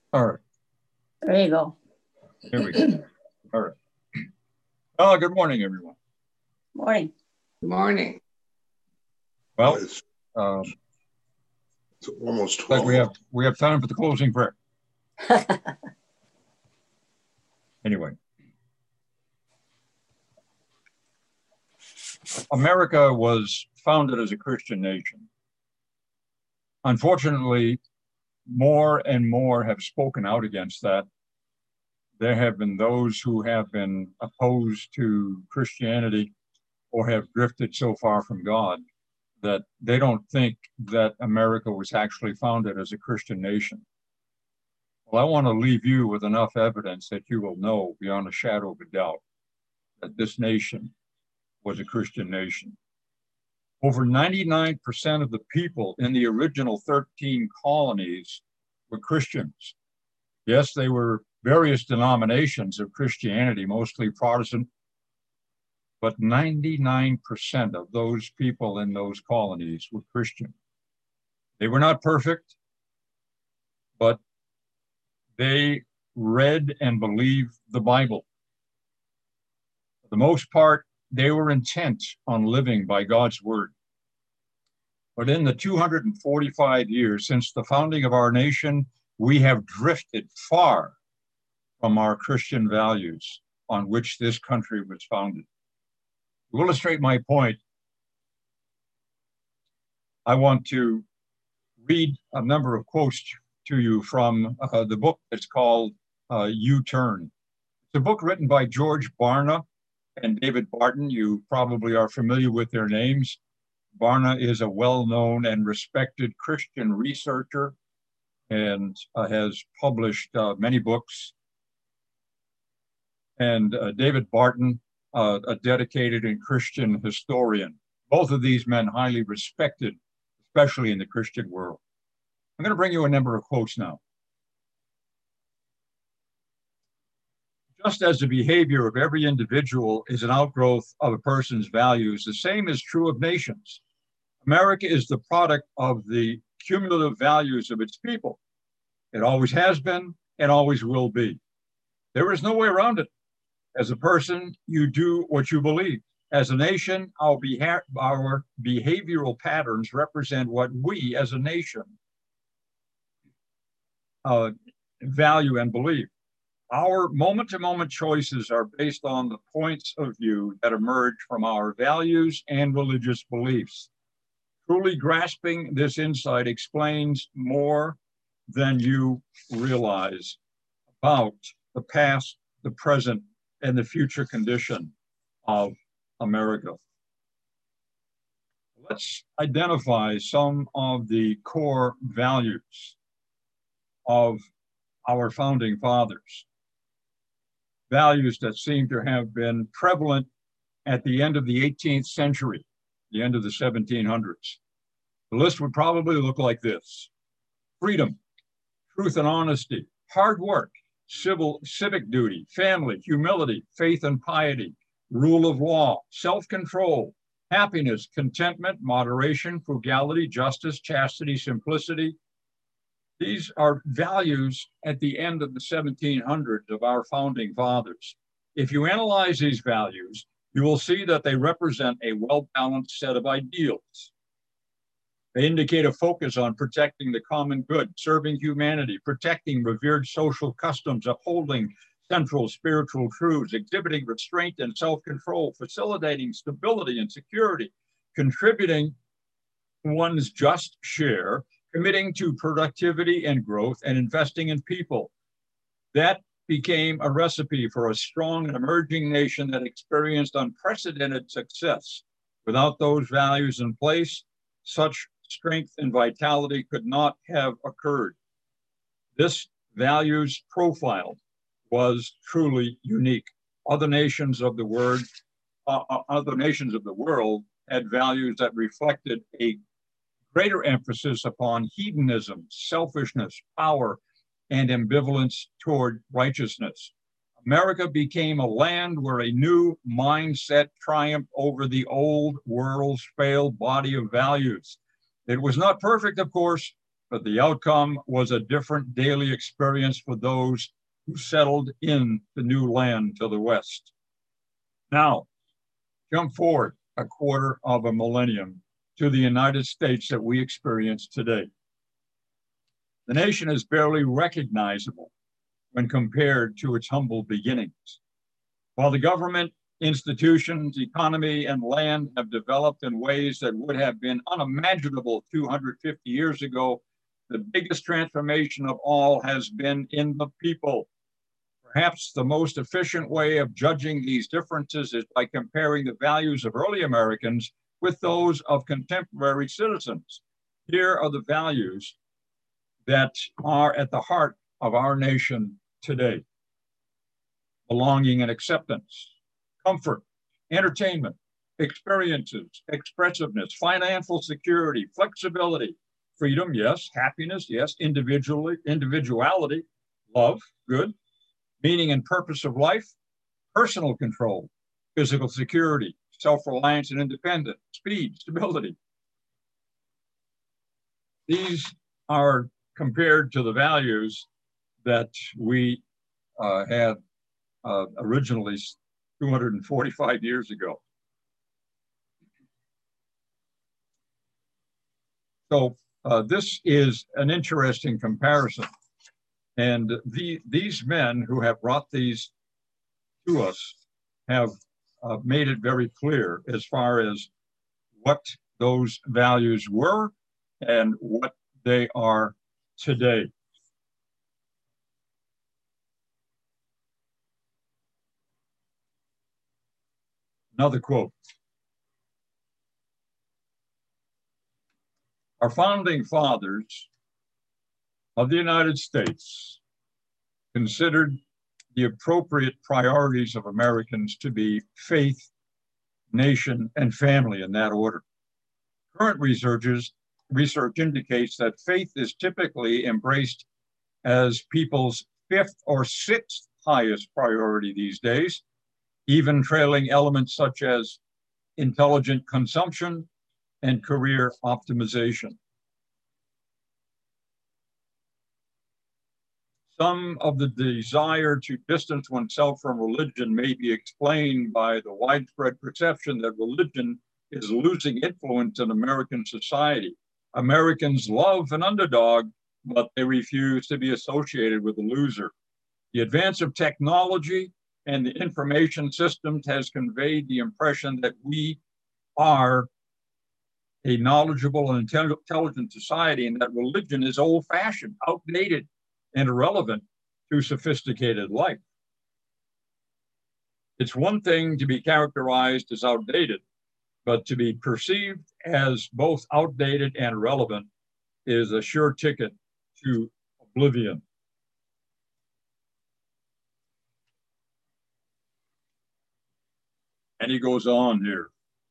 All right, There you go. here we go. All right. Oh, good morning, everyone. Morning. Good morning. Well, It's, um, it's almost like 12. we have time for the closing prayer. Anyway, America was founded as a Christian nation. Unfortunately, more and more have spoken out against that. There have been those who have been opposed to Christianity or have drifted so far from God that they don't think that America was actually founded as a Christian nation. Well, I want to leave you with enough evidence that you will know beyond a shadow of a doubt that this nation was a Christian nation. Over 99% of the people in the original 13 colonies were Christians. Yes, they were various denominations of Christianity, mostly Protestant, but 99% of those people in those colonies were Christian. They were not perfect, but they read and believed the Bible. For the most part, they were intent on living by God's word. But in the 245 years since the founding of our nation, we have drifted far from our Christian values on which this country was founded. To illustrate my point, I want to read a number of quotes to you from the book that's called U-Turn. It's a book written by George Barna and David Barton. You probably are familiar with their names. Barna is a well-known and respected Christian researcher and has published many books. And David Barton, a dedicated and Christian historian. Both of these men highly respected, especially in the Christian world. I'm going to bring you a number of quotes now. Just as the behavior of every individual is an outgrowth of a person's values, the same is true of nations. America is the product of the cumulative values of its people. It always has been and always will be. There is no way around it. As a person, you do what you believe. As a nation, our behavioral patterns represent what we as a nation value and believe. Our moment-to-moment choices are based on the points of view that emerge from our values and religious beliefs. Truly grasping this insight explains more than you realize about the past, the present, and the future condition of America. Let's identify some of the core values of our founding fathers, values that seem to have been prevalent at the end of the 18th century, the end of the 1700s. The list would probably look like this: freedom, truth and honesty, hard work, civic duty, family, humility, faith and piety, rule of law, self-control, happiness, contentment, moderation, frugality, justice, chastity, simplicity. These are values at the end of the 1700s of our founding fathers. If you analyze these values, you will see that they represent a well-balanced set of ideals. They indicate a focus on protecting the common good, serving humanity, protecting revered social customs, upholding central spiritual truths, exhibiting restraint and self-control, facilitating stability and security, contributing one's just share, committing to productivity and growth, and investing in people. That became a recipe for a strong and emerging nation that experienced unprecedented success. Without those values in place, such strength and vitality could not have occurred. This values profile was truly unique. Other nations of the world had values that reflected a greater emphasis upon hedonism, selfishness, power, and ambivalence toward righteousness. America became a land where a new mindset triumphed over the old world's failed body of values. It was not perfect, of course, but the outcome was a different daily experience for those who settled in the new land to the west. Now, jump forward a quarter of a millennium to the United States that we experience today. The nation is barely recognizable when compared to its humble beginnings. While the government, institutions, economy, and land have developed in ways that would have been unimaginable 250 years ago, the biggest transformation of all has been in the people. Perhaps the most efficient way of judging these differences is by comparing the values of early Americans with those of contemporary citizens. Here are the values that are at the heart of our nation today: belonging and acceptance, comfort, entertainment, experiences, expressiveness, financial security, flexibility, freedom, yes, happiness, yes, individuality, love, good, meaning and purpose of life, personal control, physical security, self-reliance and independence, speed, stability. These are compared to the values that we had originally 245 years ago. So this is an interesting comparison. And these men who have brought these to us have made it very clear as far as what those values were and what they are today. Another quote. Our founding fathers of the United States considered the appropriate priorities of Americans to be faith, nation, and family in that order. Current research indicates that faith is typically embraced as people's fifth or sixth highest priority these days, even trailing elements such as intelligent consumption and career optimization. Some of the desire to distance oneself from religion may be explained by the widespread perception that religion is losing influence in American society. Americans love an underdog, but they refuse to be associated with a loser. The advance of technology and the information systems has conveyed the impression that we are a knowledgeable and intelligent society, and that religion is old-fashioned, outdated, and irrelevant to sophisticated life. It's one thing to be characterized as outdated, but to be perceived as both outdated and irrelevant is a sure ticket to oblivion. And he goes on here.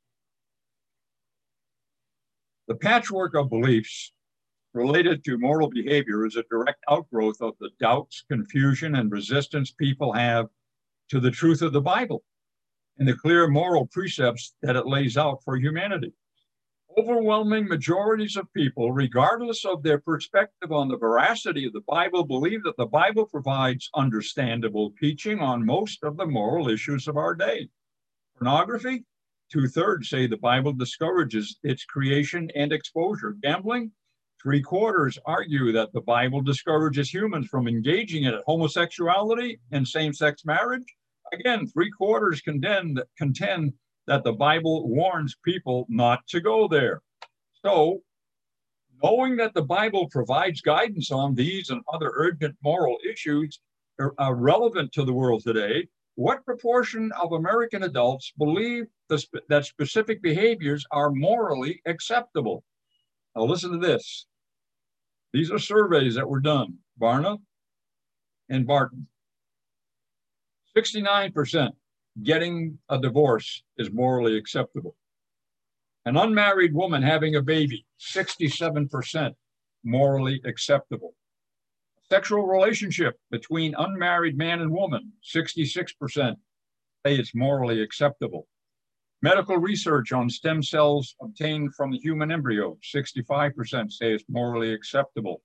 The patchwork of beliefs related to moral behavior is a direct outgrowth of the doubts, confusion, and resistance people have to the truth of the Bible and the clear moral precepts that it lays out for humanity. Overwhelming majorities of people, regardless of their perspective on the veracity of the Bible, believe that the Bible provides understandable teaching on most of the moral issues of our day. Pornography, 2/3 say the Bible discourages its creation and exposure. Gambling, 3/4 argue that the Bible discourages humans from engaging in it. Homosexuality and same-sex marriage, again, 3/4 contend that the Bible warns people not to go there. So, knowing that the Bible provides guidance on these and other urgent moral issues are relevant to the world today, what proportion of American adults believe that specific behaviors are morally acceptable? Now listen to this. These are surveys that were done, Barna and Barton. 69% getting a divorce is morally acceptable. An unmarried woman having a baby, 67% morally acceptable. A sexual relationship between unmarried man and woman, 66% say it's morally acceptable. Medical research on stem cells obtained from the human embryo, 65% say it's morally acceptable.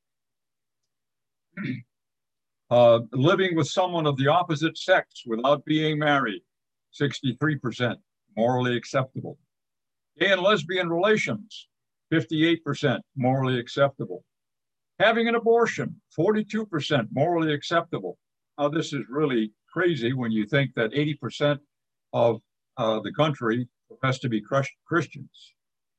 Living with someone of the opposite sex without being married, 63%, morally acceptable. Gay and lesbian relations, 58%, morally acceptable. Having an abortion, 42%, morally acceptable. Now, this is really crazy when you think that 80% of the country has to be Christians.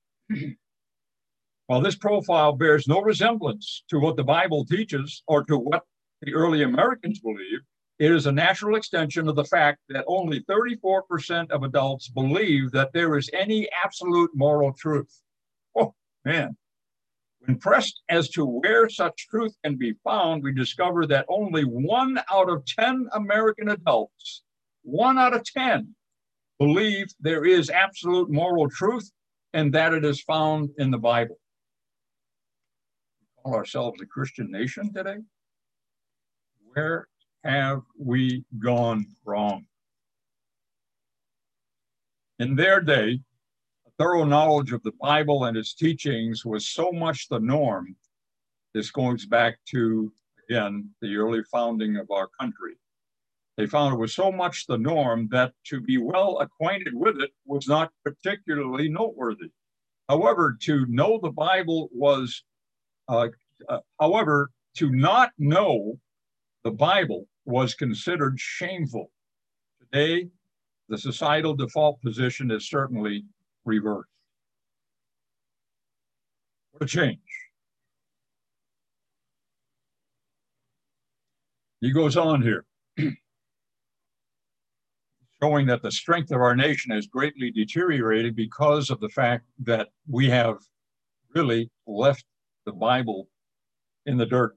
While this profile bears no resemblance to what the Bible teaches or to what the early Americans believed, it is a natural extension of the fact that only 34% of adults believe that there is any absolute moral truth. Oh, man. When pressed as to where such truth can be found, we discover that only 1 out of 10 American adults, 1 out of 10, believe there is absolute moral truth and that it is found in the Bible. We call ourselves a Christian nation today. Where have we gone wrong? In their day, a thorough knowledge of the Bible and its teachings was so much the norm. This goes back to, again, the early founding of our country. They found it was so much the norm that to be well acquainted with it was not particularly noteworthy. However, to know the Bible was, to not know the Bible was considered shameful. Today, the societal default position is certainly reversed. What a change. He goes on here, showing that the strength of our nation has greatly deteriorated because of the fact that we have really left the Bible in the dirt.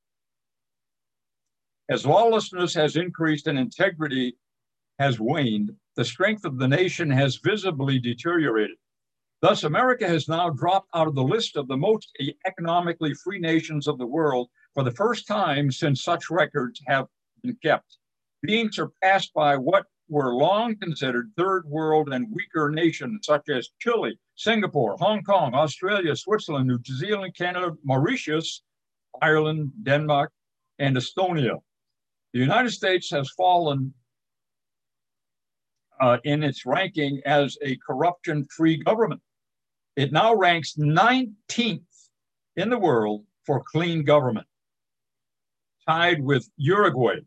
As lawlessness has increased and integrity has waned, the strength of the nation has visibly deteriorated. Thus, America has now dropped out of the list of the most economically free nations of the world for the first time since such records have been kept, being surpassed by what were long considered third world and weaker nations such as Chile, Singapore, Hong Kong, Australia, Switzerland, New Zealand, Canada, Mauritius, Ireland, Denmark, and Estonia. The United States has fallen in its ranking as a corruption-free government. It now ranks 19th in the world for clean government, tied with Uruguay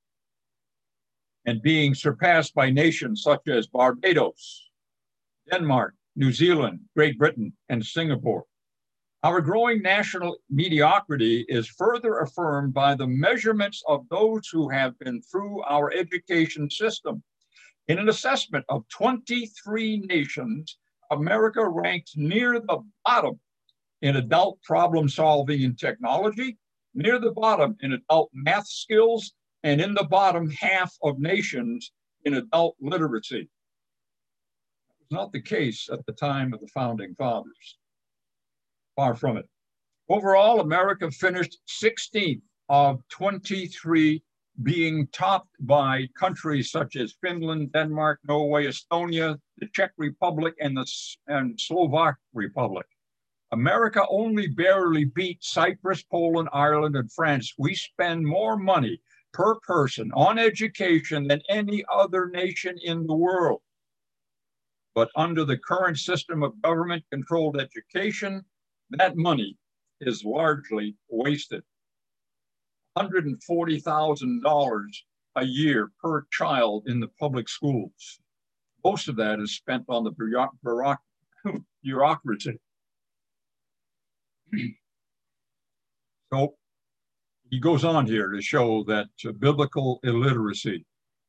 and being surpassed by nations such as Barbados, Denmark, New Zealand, Great Britain, and Singapore. Our growing national mediocrity is further affirmed by the measurements of those who have been through our education system. In an assessment of 23 nations, America ranks near the bottom in adult problem solving and technology, near the bottom in adult math skills, and in the bottom half of nations in adult literacy. That was not the case at the time of the founding fathers. Far from it. Overall, America finished 16th of 23, being topped by countries such as Finland, Denmark, Norway, Estonia, the Czech Republic, and Slovak Republic. America only barely beat Cyprus, Poland, Ireland, and France. We spend more money per person on education than any other nation in the world. But under the current system of government-controlled education, that money is largely wasted. $140,000 a year per child in the public schools. Most of that is spent on the bureaucracy. So he goes on here to show that biblical illiteracy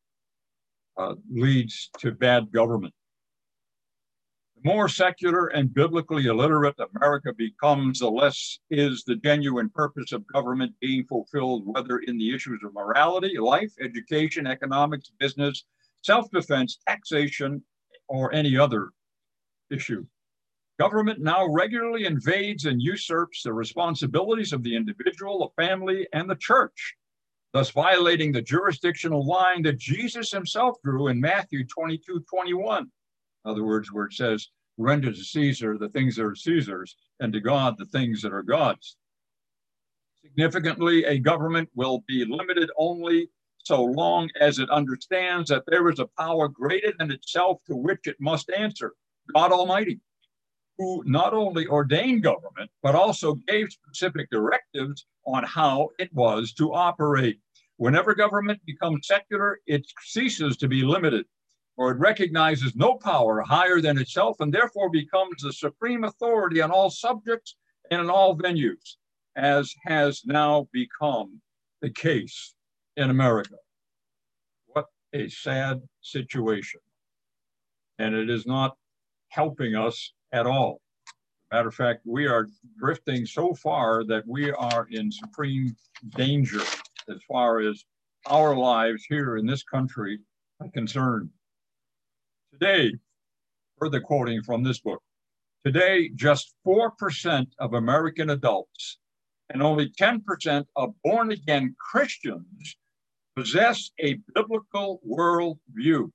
leads to bad government. The more secular and biblically illiterate America becomes, the less is the genuine purpose of government being fulfilled, whether in the issues of morality, life, education, economics, business, self-defense, taxation, or any other issue. Government now regularly invades and usurps the responsibilities of the individual, the family, and the church, thus violating the jurisdictional line that Jesus himself drew in Matthew 22:21. In other words, where it says, render to Caesar the things that are Caesar's, and to God the things that are God's. Significantly, a government will be limited only so long as it understands that there is a power greater than itself to which it must answer, God Almighty, who not only ordained government, but also gave specific directives on how it was to operate. Whenever government becomes secular, it ceases to be limited, or it recognizes no power higher than itself, and therefore becomes the supreme authority on all subjects and in all venues, as has now become the case in America. What a sad situation. And it is not helping us at all. Matter of fact, we are drifting so far that we are in supreme danger as far as our lives here in this country are concerned. Today, further quoting from this book, today, just 4% of American adults and only 10% of born-again Christians possess a biblical worldview.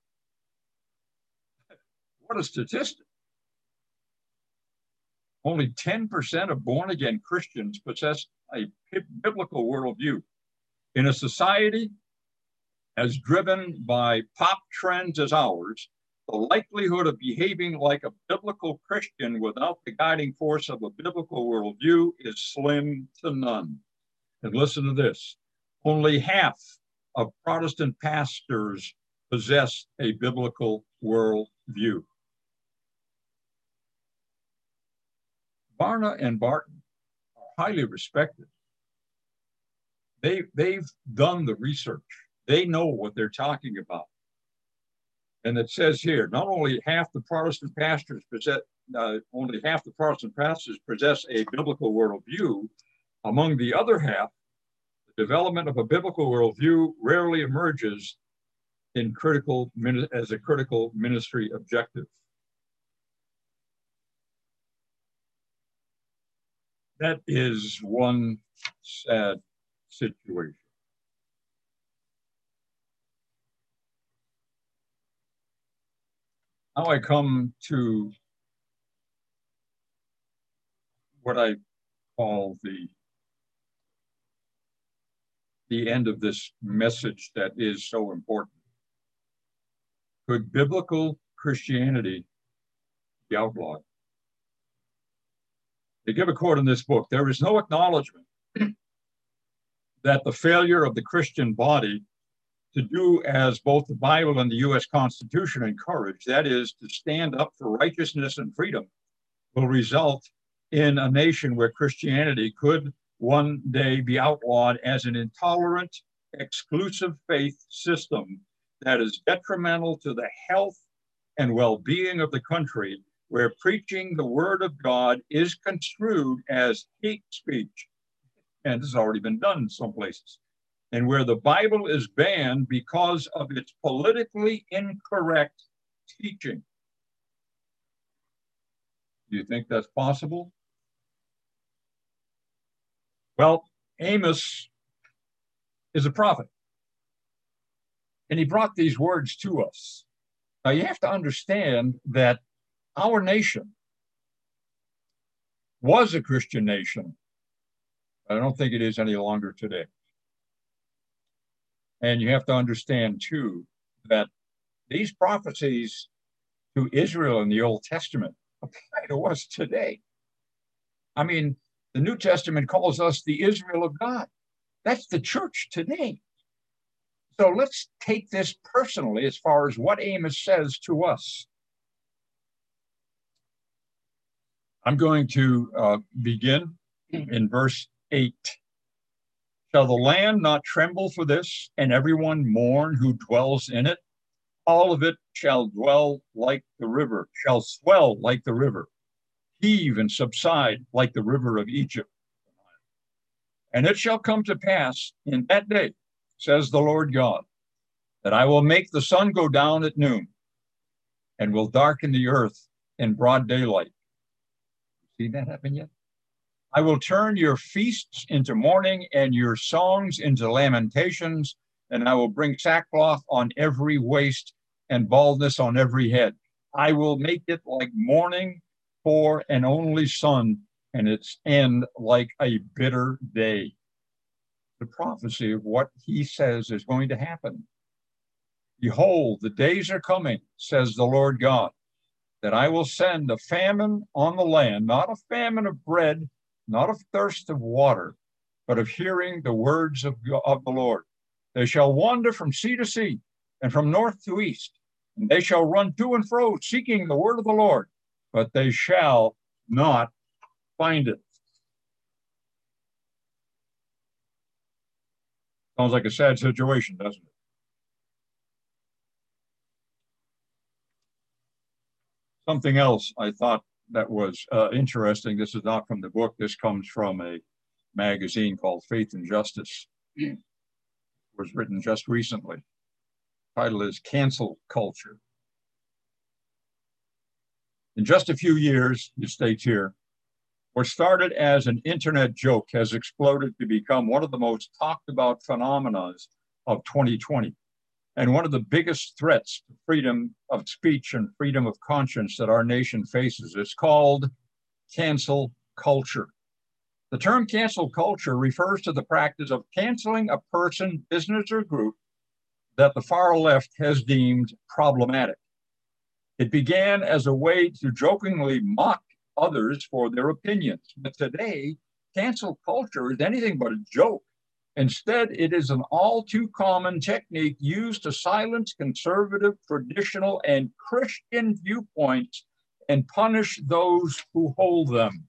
What a statistic. Only 10% of born-again Christians possess a biblical worldview. In a society as driven by pop trends as ours, the likelihood of behaving like a biblical Christian without the guiding force of a biblical worldview is slim to none. And listen to this. Only half of Protestant pastors possess a biblical worldview. Barna and Barton are highly respected. They've done the research. They know what they're talking about. And it says here, not only half the Protestant pastors possess, only half the Protestant pastors possess a biblical worldview. Among the other half, the development of a biblical worldview rarely emerges in as a critical ministry objective. That is one sad situation. Now I come to what I call the end of this message that is so important. Could biblical Christianity be outlawed? They give a quote in this book: there is no acknowledgement that the failure of the Christian body to do as both the Bible and the U.S. Constitution encourage, that is, to stand up for righteousness and freedom, will result in a nation where Christianity could one day be outlawed as an intolerant, exclusive faith system that is detrimental to the health and well-being of the country, where preaching the word of God is construed as hate speech. And this has already been done in some places. And where the Bible is banned because of its politically incorrect teaching. Do you think that's possible? Well, Amos is a prophet. And he brought these words to us. Now, you have to understand that our nation was a Christian nation. I don't think it is any longer today. And you have to understand, too, that these prophecies to Israel in the Old Testament apply to us today. I mean, the New Testament calls us the Israel of God. That's the church today. So let's take this personally as far as what Amos says to us. I'm going to begin in verse 8. Shall the land not tremble for this, and everyone mourn who dwells in it? All of it shall dwell like the river, shall swell like the river, heave and subside like the river of Egypt. And it shall come to pass in that day, says the Lord God, that I will make the sun go down at noon, and will darken the earth in broad daylight. See that happen yet? I will turn your feasts into mourning and your songs into lamentations, and I will bring sackcloth on every waist and baldness on every head. I will make it like morning for an only son, and its end like a bitter day. The prophecy of what he says is going to happen. Behold, the days are coming, says the Lord God, that I will send a famine on the land, not a famine of bread, not of thirst of water, but of hearing the words of the Lord. They shall wander from sea to sea and from north to east, and they shall run to and fro, seeking the word of the Lord, but they shall not find it. Sounds like a sad situation, doesn't it? Something else I thought that was interesting. This is not from the book. This comes from a magazine called Faith and Justice. It was written just recently. The title is Cancel Culture. In just a few years, it states here, what started as an internet joke has exploded to become one of the most talked about phenomena of 2020 and one of the biggest threats to freedom of speech and freedom of conscience that our nation faces. It's called cancel culture. The term cancel culture refers to the practice of canceling a person, business, or group that the far left has deemed problematic. It began as a way to jokingly mock others for their opinions. But today, cancel culture is anything but a joke. Instead, it is an all too common technique used to silence conservative, traditional, and Christian viewpoints and punish those who hold them.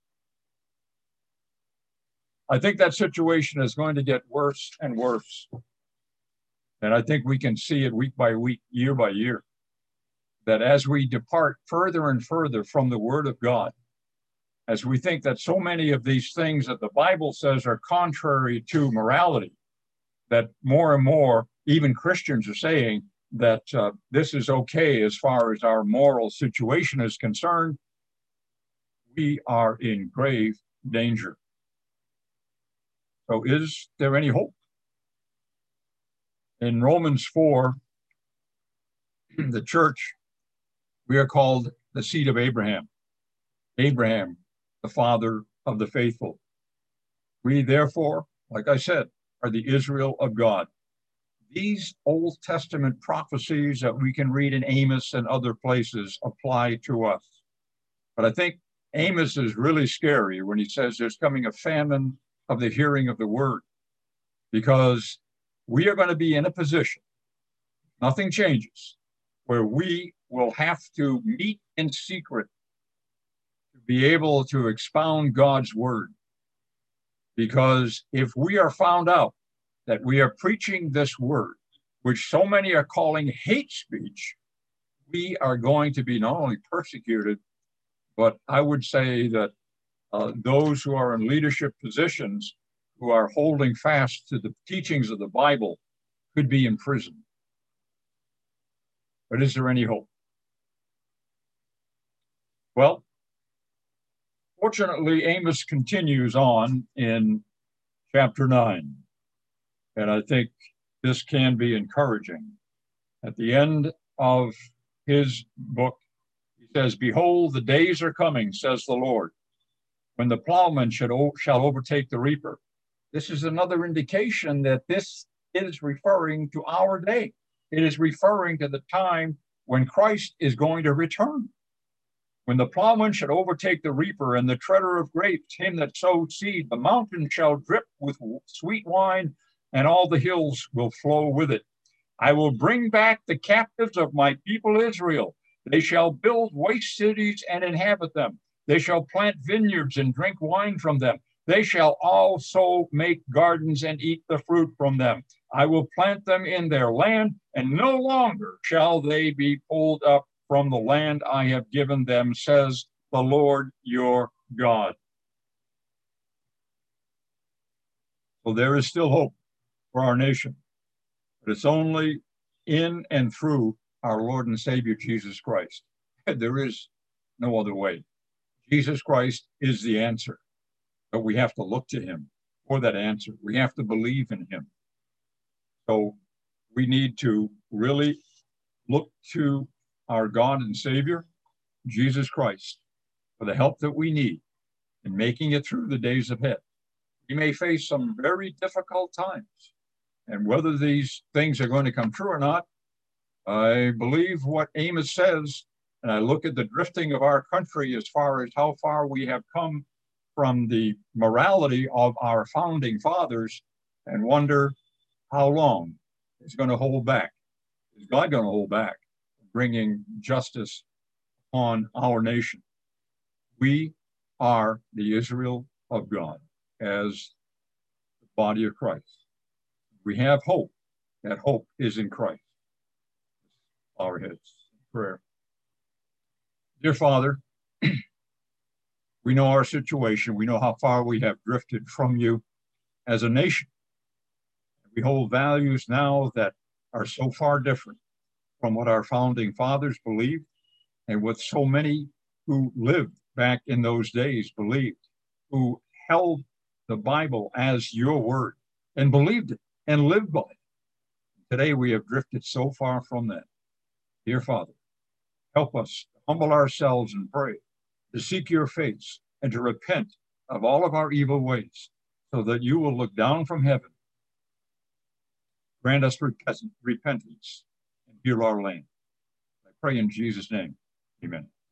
I think that situation is going to get worse and worse. And I think we can see it week by week, year by year, that as we depart further and further from the Word of God, as we think that so many of these things that the Bible says are contrary to morality, that more and more, even Christians are saying that this is okay as far as our moral situation is concerned, we are in grave danger. So is there any hope? In Romans 4, the church, we are called the seed of Abraham. Abraham, the father of the faithful. We, therefore, like I said, are the Israel of God. These Old Testament prophecies that we can read in Amos and other places apply to us. But I think Amos is really scary when he says there's coming a famine of the hearing of the word, because we are going to be in a position, nothing changes, where we will have to meet in secret to be able to expound God's word. Because if we are found out that we are preaching this word, which so many are calling hate speech, we are going to be not only persecuted, but I would say that those who are in leadership positions who are holding fast to the teachings of the Bible could be imprisoned. But is there any hope? Well, fortunately, Amos continues on in chapter 9. And I think this can be encouraging. At the end of his book, he says, "Behold, the days are coming, says the Lord, when the plowman shall overtake the reaper." This is another indication that this is referring to our day. It is referring to the time when Christ is going to return. When the plowman shall overtake the reaper and the treader of grapes, him that sowed seed, the mountain shall drip with sweet wine, and all the hills will flow with it. I will bring back the captives of my people Israel. They shall build waste cities and inhabit them. They shall plant vineyards and drink wine from them. They shall also make gardens and eat the fruit from them. I will plant them in their land, and no longer shall they be pulled up from the land I have given them, says the Lord your God. So there is still hope for our nation, but it's only in and through our Lord and Savior, Jesus Christ. There is no other way. Jesus Christ is the answer, but we have to look to him for that answer. We have to believe in him. So we need to really look to our God and Savior, Jesus Christ, for the help that we need in making it through the days ahead. We may face some very difficult times, and whether these things are going to come true or not, I believe what Amos says, and I look at the drifting of our country as far as how far we have come from the morality of our founding fathers, and wonder how long it's going to hold back. Is God going to hold back, bringing justice on our nation? We are the Israel of God as the body of Christ. We have hope. That hope is in Christ. Our heads. Prayer. Dear Father, we know our situation. We know how far we have drifted from you as a nation. We hold values now that are so far different from what our founding fathers believed and what so many who lived back in those days believed, who held the Bible as your word and believed it and lived by it. Today we have drifted so far from that. Dear Father, help us to humble ourselves and pray, to seek your face and to repent of all of our evil ways so that you will look down from heaven, grant us repentance and heal our land. I pray in Jesus' name, amen.